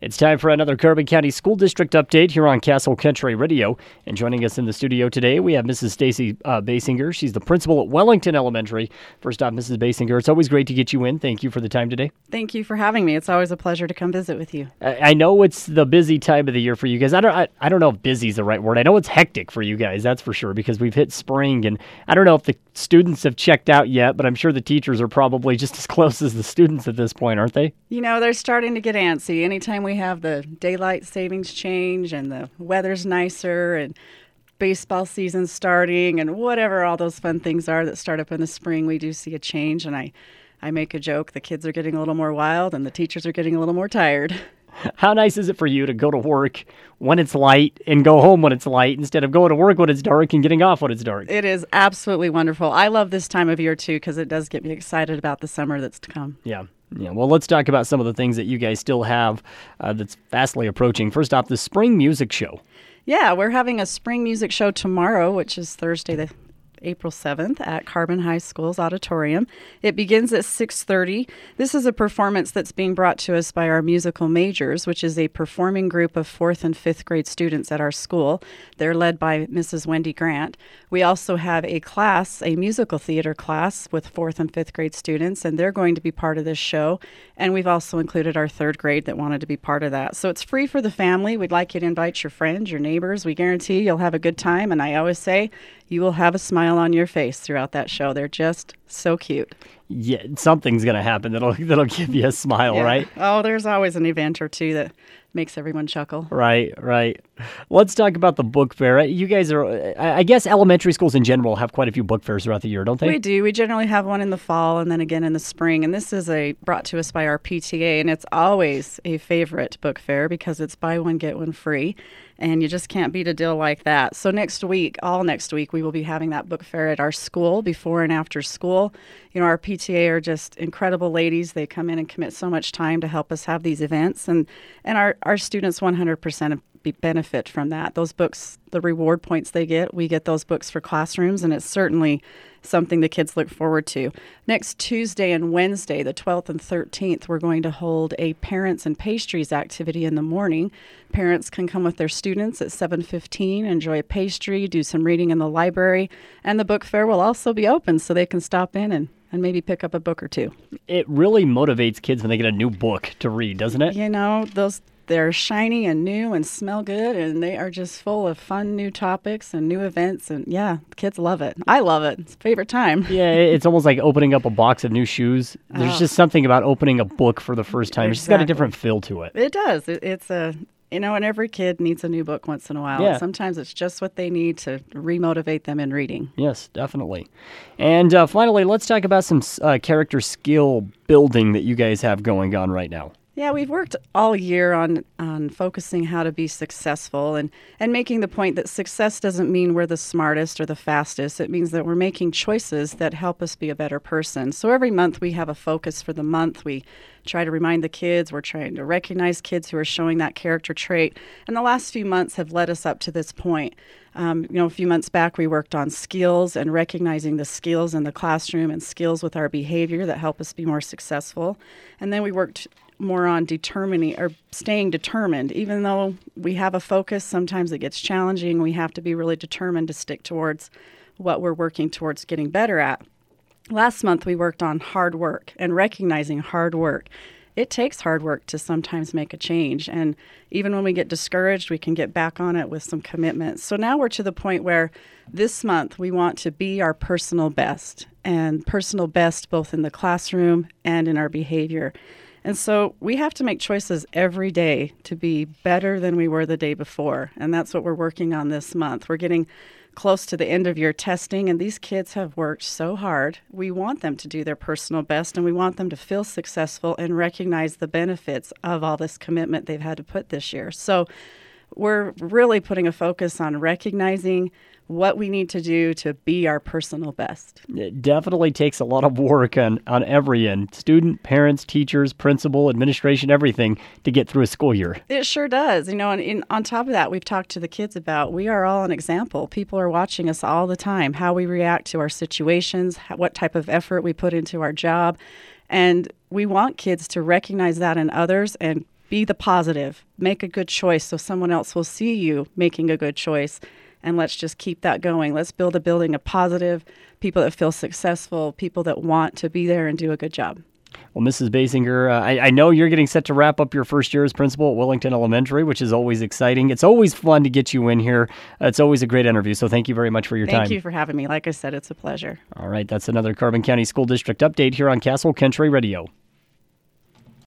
It's time for another Carbon County School District update here on Castle Country Radio. And joining us in the studio today, we have Mrs. Stacy Basinger. She's the principal at Wellington Elementary. First off, Mrs. Basinger, it's always great to get you in. Thank you for the time today. Thank you for having me. It's always a pleasure to come visit with you. I know it's the busy time of the year for you guys. I don't know if busy is the right word. I know it's hectic for you guys, that's for sure, because we've hit spring. And I don't know if the students have checked out yet, but I'm sure the teachers are probably just as close as the students at this point, aren't they? You know, they're starting to get antsy. Anytime we have the daylight savings change and the weather's nicer and baseball season starting and whatever all those fun things are that start up in the spring, we do see a change. And I make a joke, the kids are getting a little more wild and the teachers are getting a little more tired. How nice is it for you to go to work when it's light and go home when it's light instead of going to work when it's dark and getting off when it's dark? It is absolutely wonderful. I love this time of year, too, because it does get me excited about the summer that's to come. Yeah. Well, let's talk about some of the things that you guys still have that's fastly approaching. First off, the spring music show. Yeah, we're having a spring music show tomorrow, which is Thursday, April 7th at Carbon High School's auditorium. It begins at 6:30. This is a performance that's being brought to us by our musical majors, which is a performing group of 4th and 5th grade students at our school. They're led by Mrs. Wendy Grant. We also have a class, a musical theater class with 4th and 5th grade students, and they're going to be part of this show. And we've also included our 3rd grade that wanted to be part of that. So it's free for the family. We'd like you to invite your friends, your neighbors. We guarantee you'll have a good time. And I always say, you will have a smile on your face throughout that show. They're just so cute. Yeah, something's going to happen that'll give you a smile, right? Oh, there's always an event or two that makes everyone chuckle. Right. Let's talk about the book fair. You guys are, I guess elementary schools in general have quite a few book fairs throughout the year, don't they? We do. We generally have one in the fall and then again in the spring. And this is brought to us by our PTA, and it's always a favorite book fair because it's buy one, get one free. And you just can't beat a deal like that. So all next week, we will be having that book fair at our school before and after school. You know, our PTA are just incredible ladies. They come in and commit so much time to help us have these events. And our students 100% benefit from that. Those books, the reward points they get, we get those books for classrooms, and it's certainly something the kids look forward to. Next Tuesday and Wednesday, the 12th and 13th, we're going to hold a Parents and Pastries activity in the morning. Parents can come with their students at 7:15, enjoy a pastry, do some reading in the library, and the book fair will also be open so they can stop in and maybe pick up a book or two. It really motivates kids when they get a new book to read, doesn't it? You know, they're shiny and new and smell good, and they are just full of fun new topics and new events. And yeah, kids love it. I love it. It's a favorite time. Yeah, it's almost like opening up a box of new shoes. There's just something about opening a book for the first time. It's just got a different feel to it. It does. And every kid needs a new book once in a while. Yeah. Sometimes it's just what they need to remotivate them in reading. Yes, definitely. And finally, let's talk about some character skill building that you guys have going on right now. Yeah, we've worked all year on focusing how to be successful and making the point that success doesn't mean we're the smartest or the fastest. It means that we're making choices that help us be a better person. So every month we have a focus for the month. We try to remind the kids. We're trying to recognize kids who are showing that character trait. And the last few months have led us up to this point. A few months back, we worked on skills and recognizing the skills in the classroom and skills with our behavior that help us be more successful. And then we worked more on determining or staying determined. Even though we have a focus, sometimes it gets challenging. We have to be really determined to stick towards what we're working towards getting better at. Last month, we worked on hard work and recognizing hard work. It takes hard work to sometimes make a change. And even when we get discouraged, we can get back on it with some commitment. So now we're to the point where this month we want to be our personal best, and personal best both in the classroom and in our behavior. And so we have to make choices every day to be better than we were the day before. And that's what we're working on this month. We're getting close to the end of year testing, and these kids have worked so hard. We want them to do their personal best, and we want them to feel successful and recognize the benefits of all this commitment they've had to put this year. So we're really putting a focus on recognizing what we need to do to be our personal best. It definitely takes a lot of work on every end. Student, parents, teachers, principal, administration, everything to get through a school year. It sure does. And on top of that, we've talked to the kids about we are all an example. People are watching us all the time, how we react to our situations, what type of effort we put into our job. And we want kids to recognize that in others and Be the positive. Make a good choice so someone else will see you making a good choice. And let's just keep that going. Let's build a building of positive people that feel successful, people that want to be there and do a good job. Well, Mrs. Basinger, I know you're getting set to wrap up your first year as principal at Willington Elementary, which is always exciting. It's always fun to get you in here. It's always a great interview, so thank you very much for your time. Thank you for having me. Like I said, it's a pleasure. All right, that's another Carbon County School District update here on Castle Country Radio.